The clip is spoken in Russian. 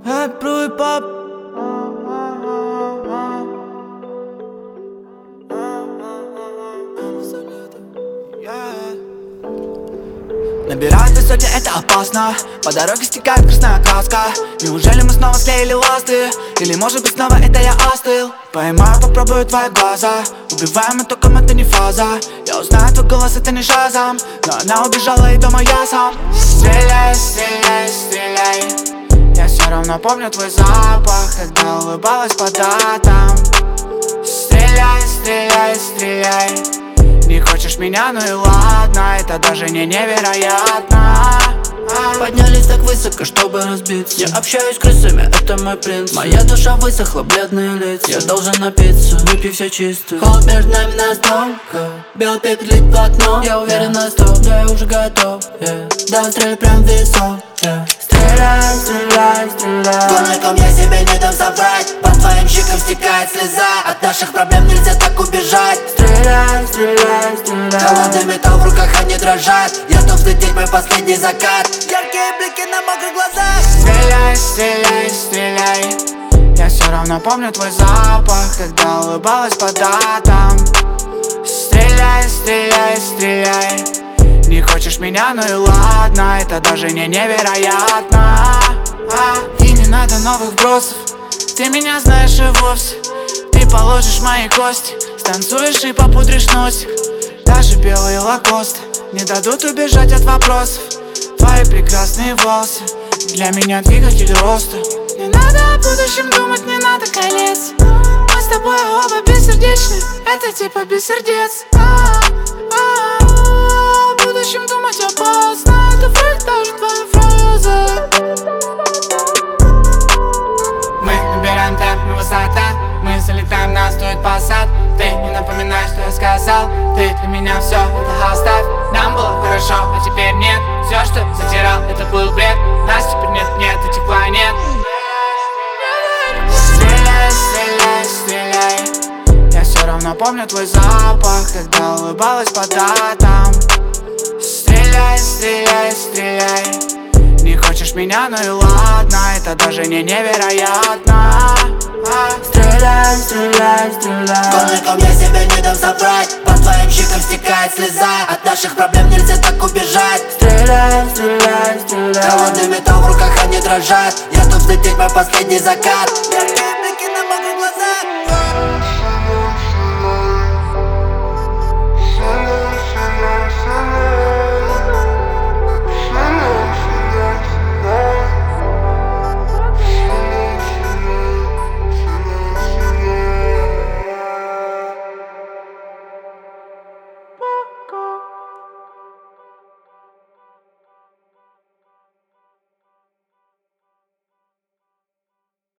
Бру и пап. Набирают высоте, это опасно. По дороге стекает красная краска. Неужели мы снова склеили ласты? Или может быть снова это я остыл? Поймаю, попробую твои глаза. Убиваем, и током это не фаза. Я узнаю твой голос, это не шазам. Но она убежала, и дома я сам. Стреляй, стреляй, стреляй. Я все равно помню твой запах, когда улыбалась по датам. Стреляй, стреляй, стреляй. Не хочешь меня, ну и ладно, это даже не невероятно. Поднялись так высоко, чтобы разбиться. Я общаюсь с крысами, это мой принцип. Моя душа высохла, бледные лица. Я должен напиться, выпив все чисто. Холод между нами настолько. Белый пик лит в окно. Я уверен на 100, да я уже готов, Да, стреляй прям в висок, Стреляй, стреляй, стреляй. Гонщиком я себе не дам соврать. По твоим щекам стекает слеза. От наших проблем нельзя так убежать. Стреляй, стреляй, стреляй. Холодный металл в руках, они дрожат. Я готов взлететь, мой последний закат. Яркие блики на мокрых глазах. Стреляй, стреляй, стреляй. Я все равно помню твой запах, когда улыбалась по датам. Стреляй, стреляй, стреляй. Не хочешь меня, ну и ладно, это даже не невероятно. И не надо новых бросов, ты меня знаешь и вовсе. Ты положишь мои кости, станцуешь и попудришь носик. Даже белые лакосты не дадут убежать от вопросов. Твои прекрасные волосы для меня двигатель роста. Не надо о будущем думать, не надо колец. Мы с тобой оба бессердечны, это типа без сердец. О будущем думать опасно, это фейк, даже твоя фраза. Мы набираем темп, мы высота. Мы залетаем, нас стоит посад. Ты не напоминай, что я сказал. Ты для меня все, это оставь. Нам было хорошо, а теперь нет. Все, что затирал, это был бред. Нас теперь нет, нет, и тепла нет. Стреляй, стреляй, стреляй. Я все равно помню твой запах, когда улыбалась по датам. Стреляй, стреляй, стреляй. Не хочешь меня, ну и ладно, это даже не невероятно. Стреляй, стреляй, стреляй. Гонщиком я себе не дам соврать. По твоим щекам стекает слеза. От наших проблем нельзя так убежать. Стреляй, стреляй, стреляй. Холодный металл в руках, они дрожат. Я готов взлететь, мой последний закат.